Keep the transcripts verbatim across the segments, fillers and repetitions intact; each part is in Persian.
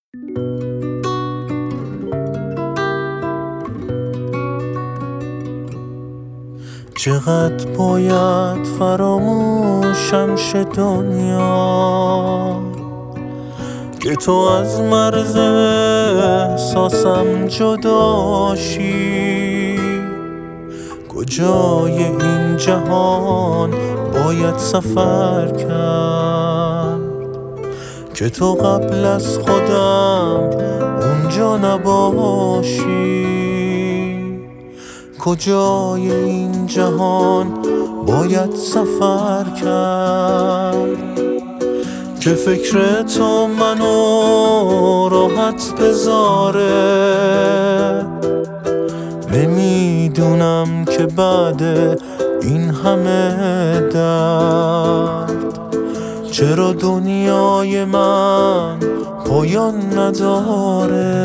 چقدر باید فراموشم شه دنیا که تو از مرز احساسم جداشی. کجای این جهان باید سفر کرد که تو قبل از خودم اونجا نباشی. کجای این جهان باید سفر کرد که فکر تو منو راحت بذاره. نمیدونم که بعد این همه درد چرا دنیای من پایان نداره.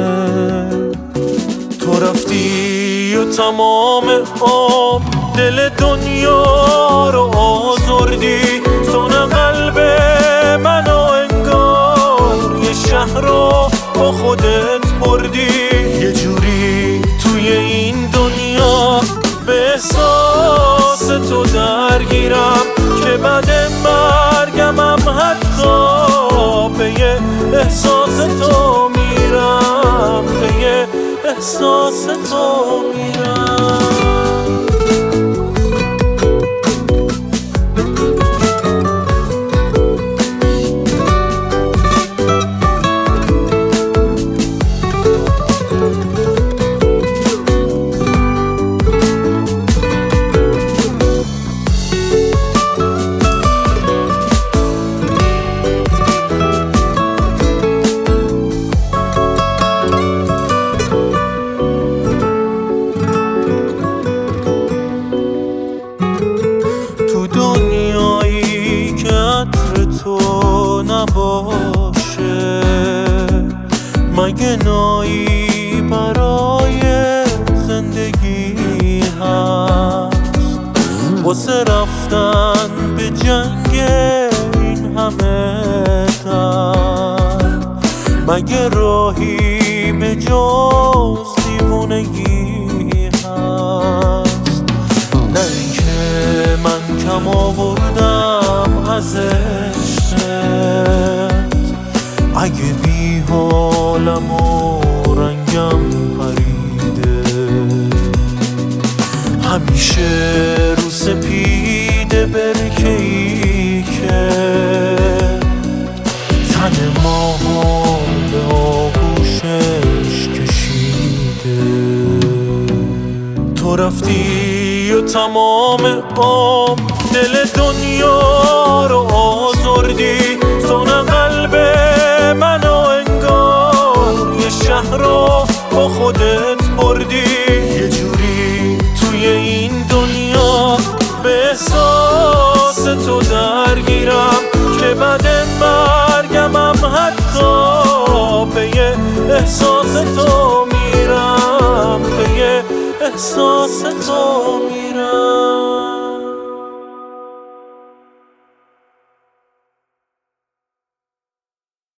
تو رفتی و تمام عمر دل دنیا رو آزردی. تو نه قلب منو انگار یه شهر رو با خودت بردی. یه جوری توی این دنیا به احساس تو درگیرم که بعد مرگمم حتی به یه احساس تو میرم، به یه احساس تو میرم. تو نباشه مگه نایی برای زندگی هست واسه رفتن به جنگ این همه درد؟ مگه راهی به جز دیوونگی هست؟ نه اینکه من کم آوردم از اگه بی حالم و رنگم پریده همیشه رو سپیده برکه‌ای که تن ما به آغوشش کشیده. تو رفتی و تمام عمر دل دنیا رو آزردی. تو نه قلب منو انگار یه شهر رو با خودت بردی. یه جوری توی این دنیا به احساس تو درگیرم که بعد مرگمم حتی به یه احساس تو میرم، به یه احساس تو میرم.